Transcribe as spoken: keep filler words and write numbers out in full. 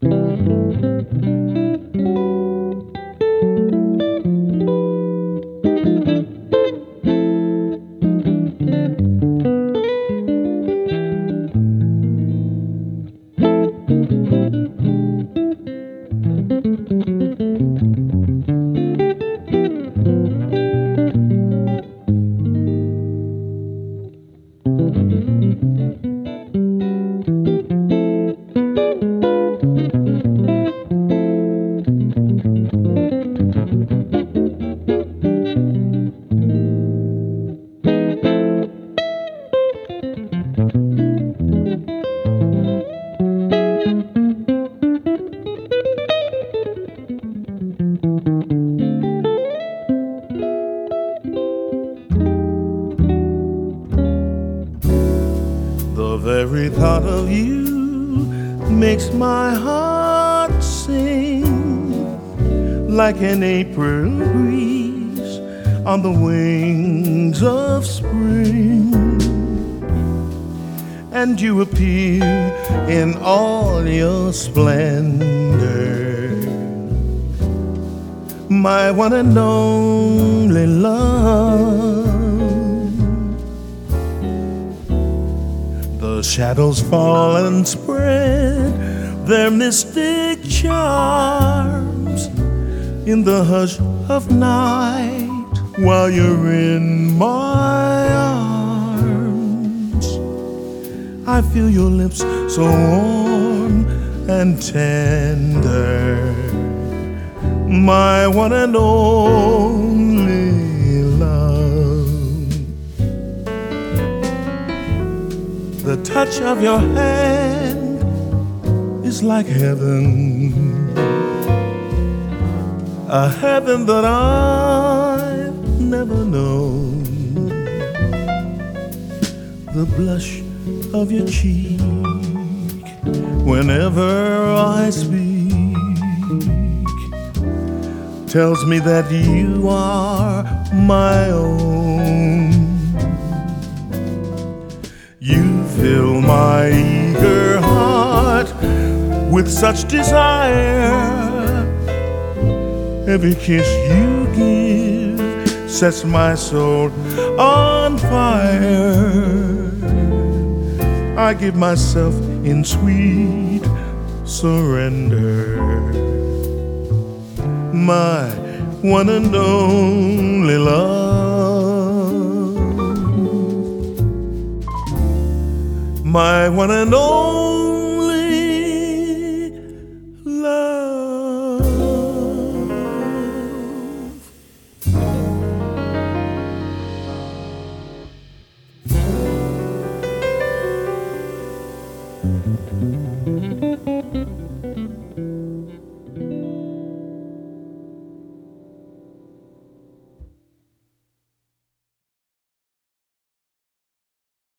The very thought of you makes my heart sing like an April breeze on the wings of spring. And you appear in all your splendor, my one and only love. The shadows fall and spread their mystic charms in the hush of night while you're in my arms. I feel your lips so warm and tender, my one and only love. The touch of your hand is like heaven, a heaven that I've never known. The blush of your cheek whenever I speak tells me that you are my own. You fill my eager heart with such desire. Every kiss you give sets my soul on fire. I give myself in sweet surrender, my one and only love, my one and only love.